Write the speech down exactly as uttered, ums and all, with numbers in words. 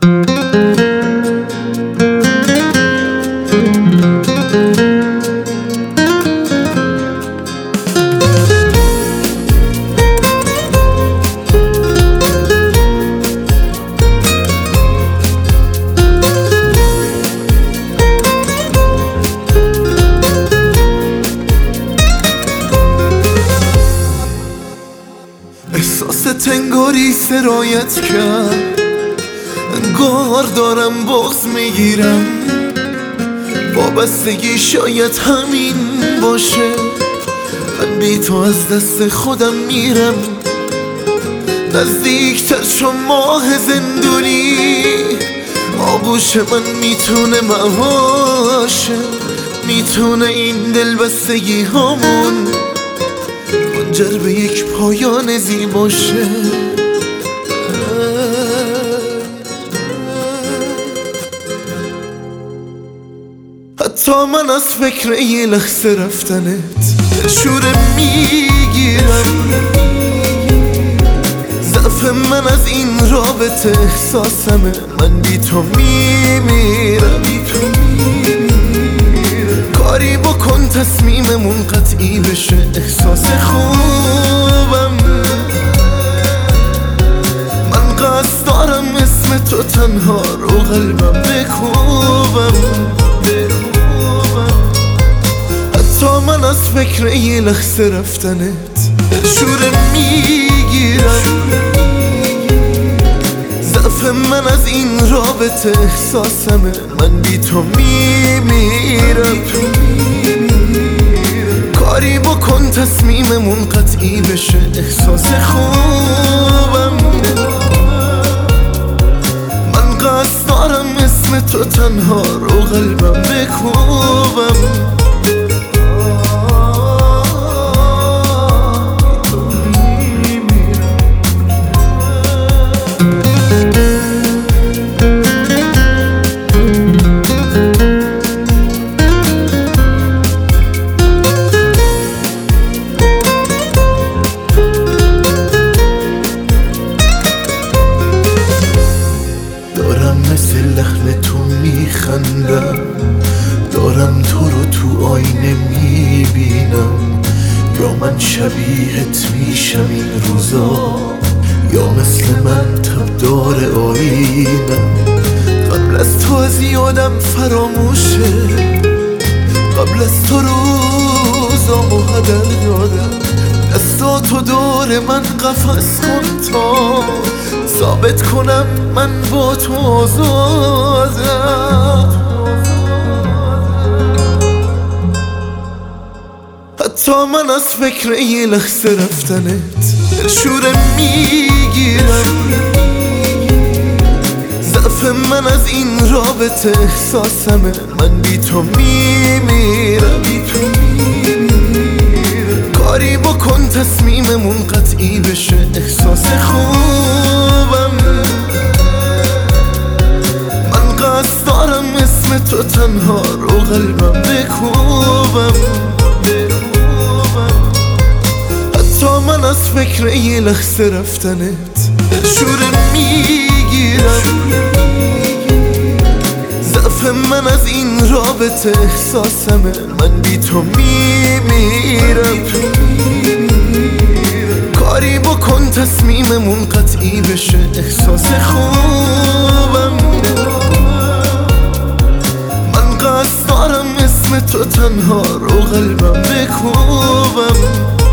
احساس تنگاری سرایت کرد، انگار دارم بغض میگیرم. وابستگی شاید همین باشه، من بی تو از دست خودم میرم. نزدیکتر چون ماه زندونی، آغوش من میتونه مواشه، میتونه این دلبستگی هامون منجر به یک پایان زیباشه. حتی من از فکر یه لحظه رفتنت دلشوره میگیرم. ضعف من از این رابطه احساسمه، من بی تو میمیرم. کاری بکن تصمیممون قطعی بشه، احساس خوبم. من قصد دارم اسم تو تنها رو قلبم بکوبم. حتی من از فکر یه لحظه رفتنت دلشوره میگیرم. ضعف من از این رابطه احساسمه، من بی تو میمیرم. کاری بکن تصمیممون قطعی بشه، احساس خوبم. من قصد دارم اسم تو تنها رو قلبم بکوبم. مثل لحن تو میخندم، دارم تو رو تو آینه میبینم. یا من شبیهت میشم این روزا، یا مثل من تبدار آینم. قبل از تو از یادم فراموشه، قبل از تو روزامو هدر دادم. دستاتو دور من قفس کن تا ثابت کنم من با تو آزادم. حتی من از فکر یه لحظه رفتنت دلشوره میگیرم. ضعف من از این رابطه احساسمه، من بی تو میمیرم. کاری بکن تصمیممون قطعی بشه، احساس خوبم. من قصد دارم اسم تو تنها رو قلبم بکوبم. حتی من از فکر یه لحظه رفتنت دلشوره میگیرم. ضعف من از این رابطه احساسمه، من بی تو میمیرم. کاری بکن تصمیممون قطعی بشه، احساس خوبم. من قصد دارم اسم تو تنها رو قلبم بکوبم.